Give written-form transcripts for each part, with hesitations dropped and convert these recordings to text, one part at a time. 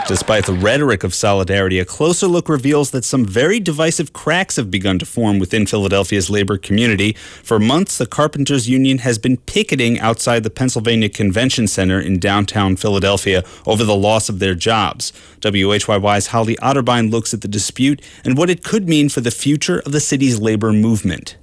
Despite the rhetoric of solidarity, a closer look reveals that some very divisive cracks have begun to form within Philadelphia's labor community. For months, the Carpenters Union has been picketing outside the Pennsylvania Convention Center in downtown Philadelphia over the loss of their jobs. WHYY's Holly Otterbein looks at the dispute and what it could mean for the future of the city's labor movement.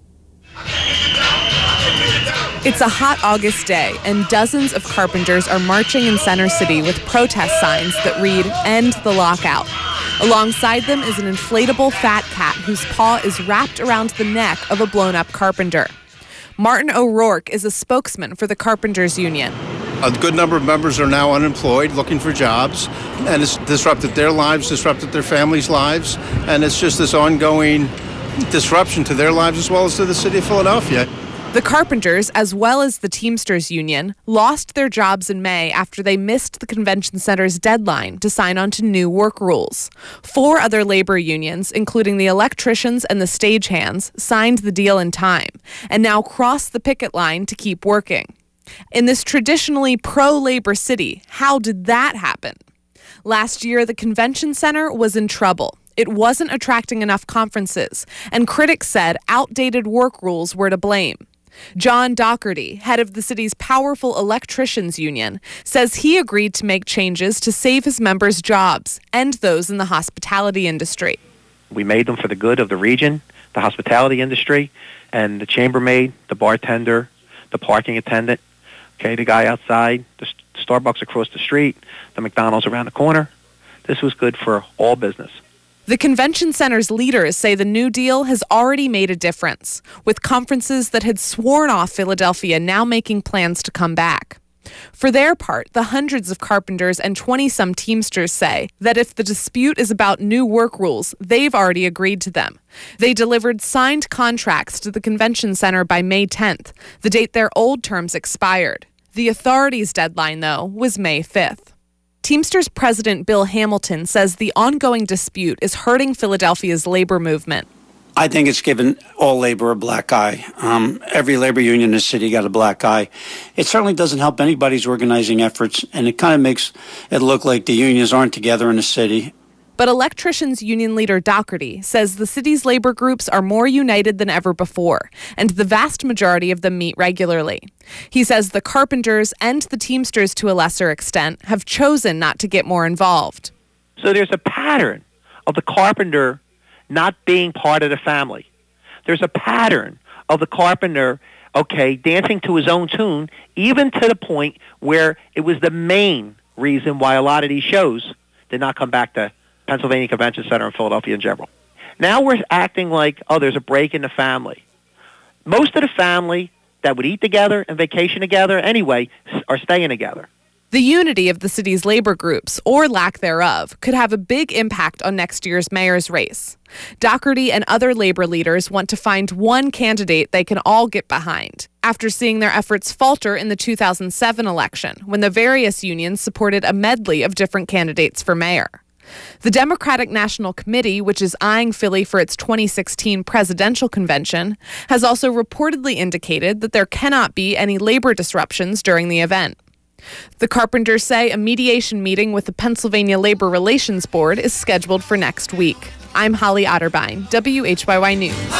It's a hot August day, and dozens of carpenters are marching in Center City with protest signs that read, "End the lockout." Alongside them is an inflatable fat cat whose paw is wrapped around the neck of a blown-up carpenter. Martin O'Rourke is a spokesman for the Carpenters Union. A good number of members are now unemployed, looking for jobs, and it's disrupted their lives, disrupted their families' lives, and it's just this ongoing disruption to their lives as well as to the city of Philadelphia. The Carpenters, as well as the Teamsters Union, lost their jobs in May after they missed the convention center's deadline to sign on to new work rules. 4 other labor unions, including the electricians and the stagehands, signed the deal in time and now cross the picket line to keep working. In this traditionally pro-labor city, how did that happen? Last year, the convention center was in trouble. It wasn't attracting enough conferences, and critics said outdated work rules were to blame. John Doherty, head of the city's powerful electricians union, says he agreed to make changes to save his members' jobs and those in the hospitality industry. We made them for the good of the region, the hospitality industry, and the chambermaid, the bartender, the parking attendant, the guy outside, the Starbucks across the street, the McDonald's around the corner. This was good for all business. The convention center's leaders say the New Deal has already made a difference, with conferences that had sworn off Philadelphia now making plans to come back. For their part, the hundreds of carpenters and 20-some Teamsters say that if the dispute is about new work rules, they've already agreed to them. They delivered signed contracts to the convention center by May 10th, the date their old terms expired. The authorities' deadline, though, was May 5th. Teamsters President Bill Hamilton says the ongoing dispute is hurting Philadelphia's labor movement. I think it's given all labor a black eye. Every labor union in the city got a black eye. It certainly doesn't help anybody's organizing efforts, and it kind of makes it look like the unions aren't together in the city. But electricians union leader Doherty says the city's labor groups are more united than ever before, and the vast majority of them meet regularly. He says the carpenters and the Teamsters, to a lesser extent, have chosen not to get more involved. So there's a pattern of the carpenter not being part of the family. There's a pattern of the carpenter, dancing to his own tune, even to the point where it was the main reason why a lot of these shows did not come back to Pennsylvania Convention Center in Philadelphia in general. Now we're acting like, there's a break in the family. Most of the family that would eat together and vacation together anyway are staying together. The unity of the city's labor groups, or lack thereof, could have a big impact on next year's mayor's race. Doherty and other labor leaders want to find one candidate they can all get behind, after seeing their efforts falter in the 2007 election, when the various unions supported a medley of different candidates for mayor. The Democratic National Committee, which is eyeing Philly for its 2016 presidential convention, has also reportedly indicated that there cannot be any labor disruptions during the event. The Carpenters say a mediation meeting with the Pennsylvania Labor Relations Board is scheduled for next week. I'm Holly Otterbein, WHYY News.